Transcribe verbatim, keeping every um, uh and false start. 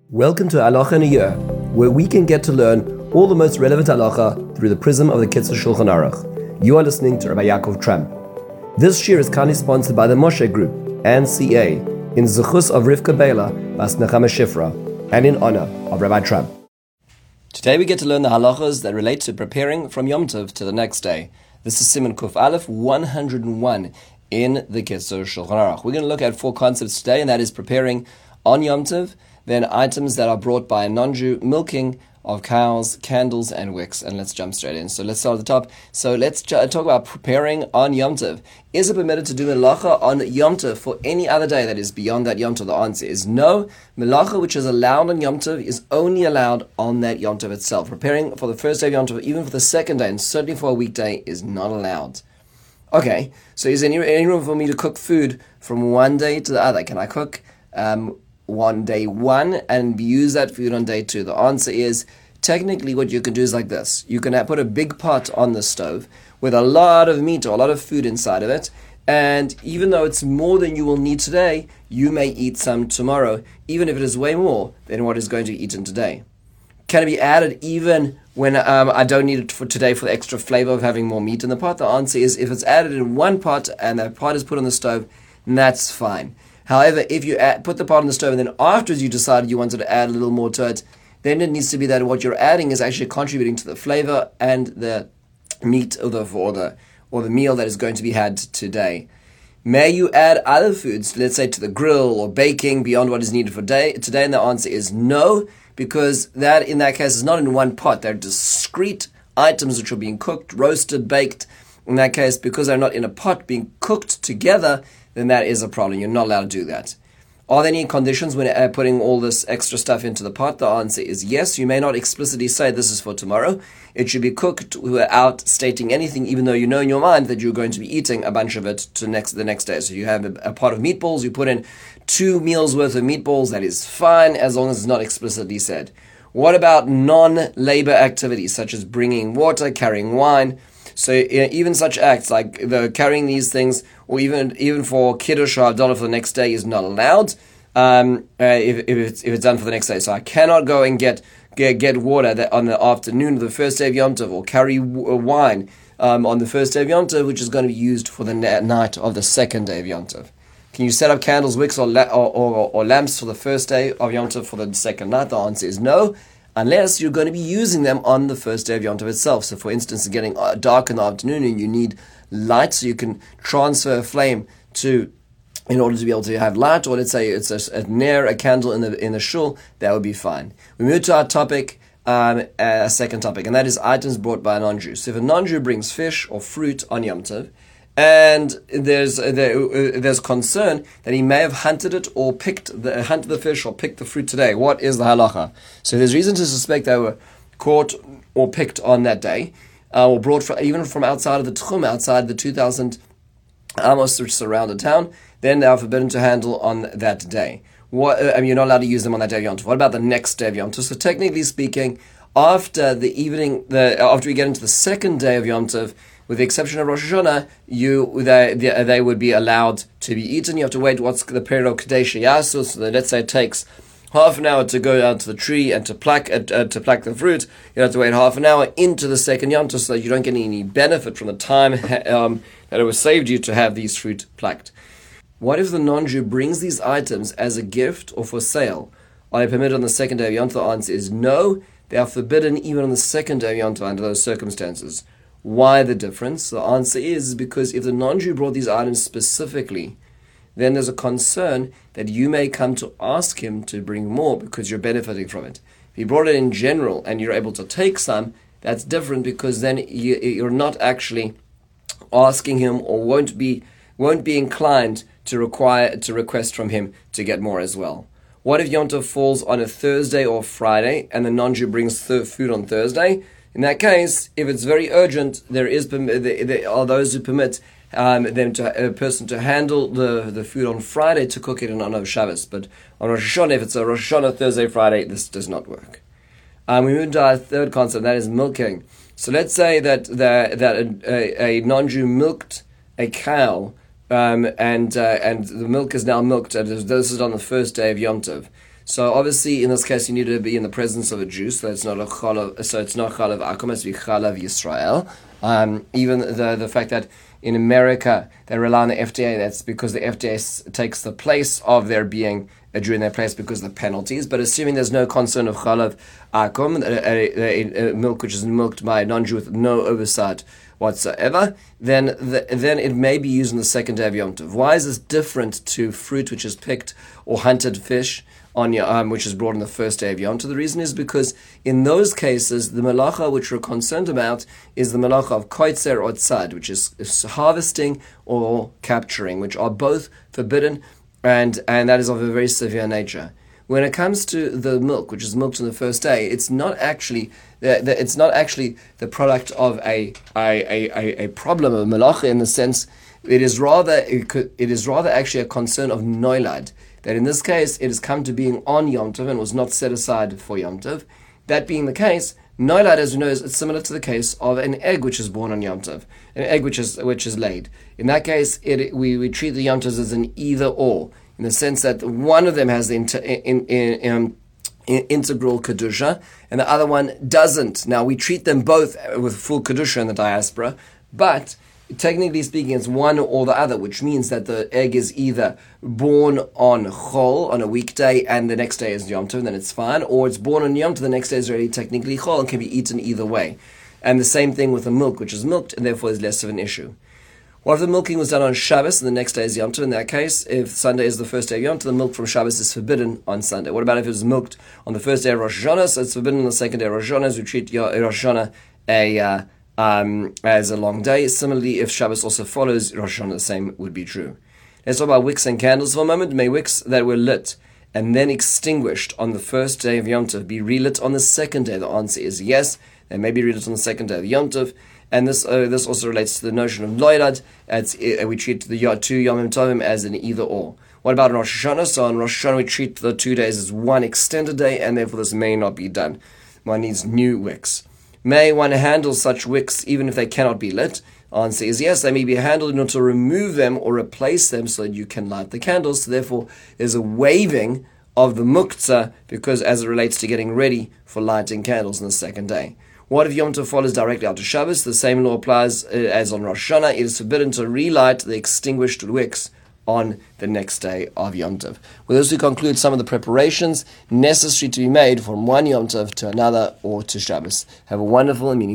Welcome to Halacha in a Year, where we can get to learn all the most relevant halacha through the prism of the Kitzur Shulchan Aruch. You are listening to Rabbi Yaakov Tramp. This year is kindly sponsored by the Moshe Group and C A in Zechus of Rivka Bela Bas Nechama Shifra and in honor of Rabbi Tramp. Today we get to learn the halachas that relate to preparing from Yom Tov to the next day. This is Siman Kuf Aleph one hundred one in the Kitzur Shulchan Aruch. We're going to look at four concepts today, and that is preparing on Yom Tov, then items that are brought by a non-Jew, milking of cows, candles, and wicks. And let's jump straight in. So let's start at the top. So let's j- talk about preparing on Yom Tov. Is it permitted to do melacha on Yom Tov for any other day that is beyond that Yom Tov? The answer is no. Melacha which is allowed on Yom Tov is only allowed on that Yom Tov itself. Preparing for the first day of Yom Tov, even for the second day, and certainly for a weekday, is not allowed. Okay, so is there any, any room for me to cook food from one day to the other? Can I cook um, one day one and use that food on day two? The answer is, technically what you can do is like this. You can put a big pot on the stove with a lot of meat or a lot of food inside of it, and even though it's more than you will need today, you may eat some tomorrow, even if it is way more than what is going to be eaten today. Can it be added even when um, I don't need it for today for the extra flavor of having more meat in the pot? The answer is, if it's added in one pot and that pot is put on the stove, that's fine. However, if you add, put the pot on the stove and then afterwards you decided you wanted to add a little more to it, then it needs to be that what you're adding is actually contributing to the flavor and the meat or the or the, or the meal that is going to be had today. May you add other foods, let's say to the grill or baking, beyond what is needed for day, today? And the answer is no, because that in that case is not in one pot. They're discrete items which are being cooked, roasted, baked. In that case, because they're not in a pot being cooked together, then that is a problem. You're not allowed to do that. Are there any conditions when uh, putting all this extra stuff into the pot? The answer is yes. You may not explicitly say this is for tomorrow. It should be cooked without stating anything, even though you know in your mind that you're going to be eating a bunch of it to next the next day. So you have a, a pot of meatballs, you put in two meals worth of meatballs. That is fine as long as it's not explicitly said. What about non-labor activities such as bringing water, carrying wine? So even such acts like the carrying these things, or even even for kiddush or havdalah for the next day, is not allowed um, uh, if, if it's if it's done for the next day. So I cannot go and get get, get water that on the afternoon of the first day of Yom Tov, or carry w- wine um, on the first day of Yom Tov, which is going to be used for the na- night of the second day of Yom Tov. Can you set up candles, wicks, or, la- or, or or lamps for the first day of Yom Tov for the second night? The answer is no, unless you're going to be using them on the first day of Yom Tov itself. So for instance, it's getting dark in the afternoon and you need light, so you can transfer a flame to, in order to be able to have light, or let's say it's a, a near a candle in the in the shul, that would be fine. We move to our topic, um, a second topic, and that is items brought by a non-Jew. So if a non-Jew brings fish or fruit on Yom Tov, and there's there, there's concern that he may have hunted it or picked the hunted the fish or picked the fruit today, what is the halacha? So there's reason to suspect they were caught or picked on that day, uh, or brought from, even from outside of the Tchum, outside the two thousand amos which surround the town. Then they are forbidden to handle on that day. What I mean, you're not allowed to use them on that day of Yom Tov. What about the next day of Yom Tov? So technically speaking, after the evening, the after we get into the second day of Yom Tov, with the exception of Rosh Hashanah, you they, they they would be allowed to be eaten. You have to wait what's the period of Kadesh Yasu. So that, let's say it takes half an hour to go down to the tree and to pluck uh, to pluck the fruit. You have to wait half an hour into the second Yom Tov so that you don't get any benefit from the time um, that it was saved you to have these fruit plucked. What if the non-Jew brings these items as a gift or for sale? Are they permitted on the second day of Yom Tov? The answer is no. They are forbidden even on the second day of Yom Tov under those circumstances. Why the difference? The answer is because if the non-Jew brought these items specifically, then there's a concern that you may come to ask him to bring more because you're benefiting from it. If he brought it in general and you're able to take some, that's different, because then you, you're not actually asking him, or won't be won't be inclined to require to request from him to get more as well. What if Yom Tov falls on a Thursday or Friday and the non-Jew brings th- food on Thursday? In that case, if it's very urgent, there is there are those who permit um, them to a person to handle the, the food on Friday to cook it in honor of Shabbos. But on Rosh Hashanah, if it's a Rosh Hashanah Thursday, Friday, this does not work. Um, we move to our third concept, that is milking. So let's say that the, that a, a, a non-Jew milked a cow, um, and uh, and the milk is now milked. And this is on the first day of Yom Tov. So obviously, in this case, you need to be in the presence of a Jew, so it's not a chalav. So it's not chalav akum; it's chalav Yisrael. Um, even the the fact that in America they rely on the F D A, that's because the F D A takes the place of there being a Jew in their place because of the penalties. But assuming there's no concern of chalav akum, a, a, a, a milk which is milked by a non-Jew with no oversight whatsoever, then the, then it may be used on the second day of Yom Tov. Why is this different to fruit which is picked or hunted fish on your um, which is brought on the first day of Yom Tov? The reason is because in those cases, the malacha which we're concerned about is the malacha of koitzer or tzad, which is, is harvesting or capturing, which are both forbidden, and, and that is of a very severe nature. When it comes to the milk, which is milked on the first day, it's not actually the, the, it's not actually the product of a a, a, a problem of malacha in the sense it is rather it, could, it is rather actually a concern of noilad, that in this case it has come to being on Yom Tov and was not set aside for Yom Tov. That being the case, noilad, as we know, is similar to the case of an egg which is born on Yom Tov, an egg which is which is laid. In that case, it, we, we treat the Yom Tovs as an either or, in the sense that one of them has the inter, in, in, in, um, in integral kedusha, and the other one doesn't. Now we treat them both with full kedusha in the diaspora, but technically speaking, it's one or the other, which means that the egg is either born on Chol, on a weekday, and the next day is Yom Tov, then it's fine, or it's born on Yom Tov, the next day is already technically Chol and can be eaten either way. And the same thing with the milk, which is milked, and therefore is less of an issue. What if the milking was done on Shabbos and the next day is Yom Tov? In that case, if Sunday is the first day of Yom Tov, the milk from Shabbos is forbidden on Sunday. What about if it was milked on the first day of Rosh Hashanah? So it's forbidden on the second day of Rosh Hashanah, as we treat Rosh Hashanah a, uh, um, as a long day. Similarly, if Shabbos also follows Rosh Hashanah, the same would be true. Let's talk about wicks and candles for a moment. May wicks that were lit and then extinguished on the first day of Yom Tov be relit on the second day? The answer is yes. They may be relit on the second day of Yom Tov. And this uh, this also relates to the notion of loilad. As uh, we treat the two Yom Tovim as an either or. What about Rosh Hashanah? So on Rosh Hashanah we treat the two days as one extended day, and therefore this may not be done. One needs new wicks. May one handle such wicks even if they cannot be lit? Answer is yes. They may be handled in order to remove them or replace them so that you can light the candles. So therefore there's a waiving of the muktzah because as it relates to getting ready for lighting candles on the second day. What if Yom Tov follows directly after Shabbos? The same law applies uh, as on Rosh Hashanah. It is forbidden to relight the extinguished wicks on the next day of Yom Tov. With this, we conclude some of the preparations necessary to be made from one Yom Tov to another or to Shabbos. Have a wonderful and meaningful